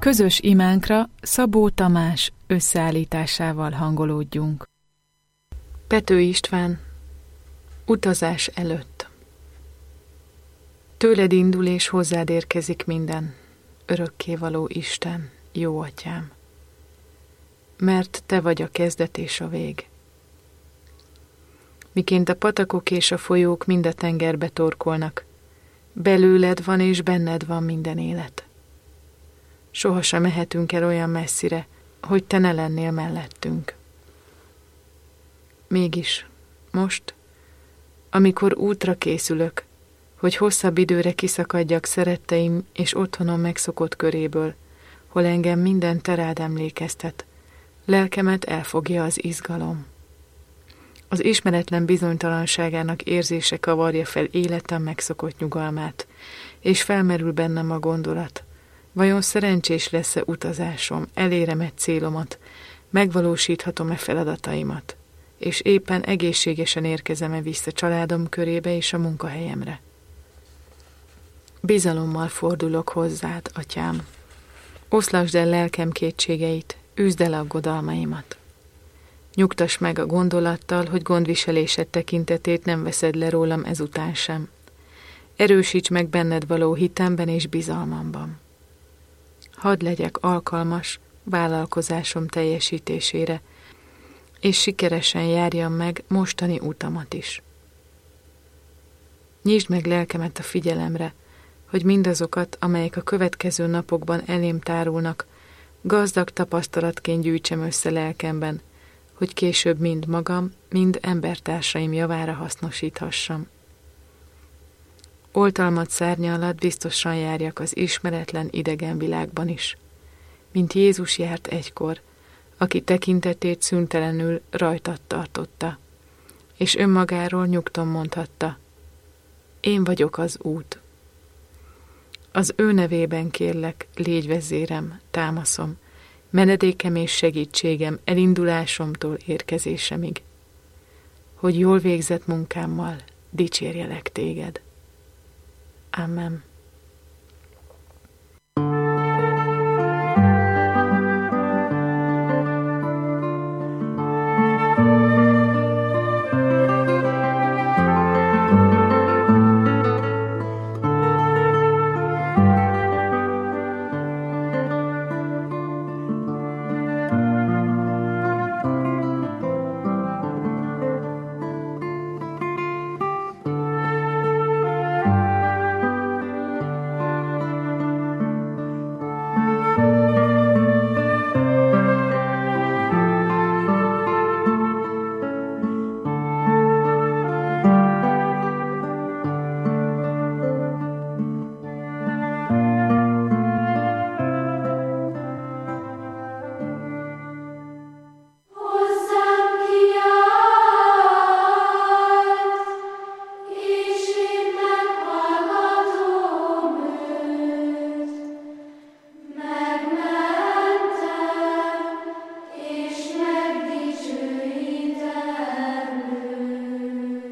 Közös imánkra Szabó Tamás összeállításával hangolódjunk. Pető István, utazás előtt. Tőled indul és hozzád érkezik minden, örökkévaló Isten, jó atyám. Mert te vagy a kezdet és a vég. Miként a patakok és a folyók mind a tengerbe torkolnak, belőled van és benned van minden élet. Sohasem mehetünk el olyan messzire, hogy te ne lennél mellettünk. Mégis, most, amikor útra készülök, hogy hosszabb időre kiszakadjak szeretteim és otthonom megszokott köréből, hol engem minden te rád emlékeztet, lelkemet elfogja az izgalom. Az ismeretlen bizonytalanságának érzése kavarja fel életem megszokott nyugalmát, és felmerül bennem a gondolat, vajon szerencsés lesz-e utazásom, elérem-e célomat, megvalósíthatom-e feladataimat, és éppen egészségesen érkezem-e vissza családom körébe és a munkahelyemre. Bizalommal fordulok hozzád, atyám. Oszlasd el lelkem kétségeit, üzd el aggodalmaimat. Nyugtass meg a gondolattal, hogy gondviselésed tekintetét nem veszed le rólam ezután sem. Erősíts meg benned való hitemben és bizalmamban. Hadd legyek alkalmas vállalkozásom teljesítésére, és sikeresen járjam meg mostani utamat is. Nyisd meg lelkemet a figyelemre, hogy mindazokat, amelyek a következő napokban elém tárulnak, gazdag tapasztalatként gyűjtsem össze lelkemben, hogy később mind magam, mind embertársaim javára hasznosíthassam. Oltalmat szárnya alatt biztosan járjak az ismeretlen idegen világban is, mint Jézus járt egykor, aki tekintetét szüntelenül rajtad tartotta, és önmagáról nyugton mondhatta, én vagyok az út. Az ő nevében kérlek, légy vezérem, támaszom, menedékem és segítségem elindulásomtól érkezésemig, hogy jól végzett munkámmal dicsérjelek téged. Amen.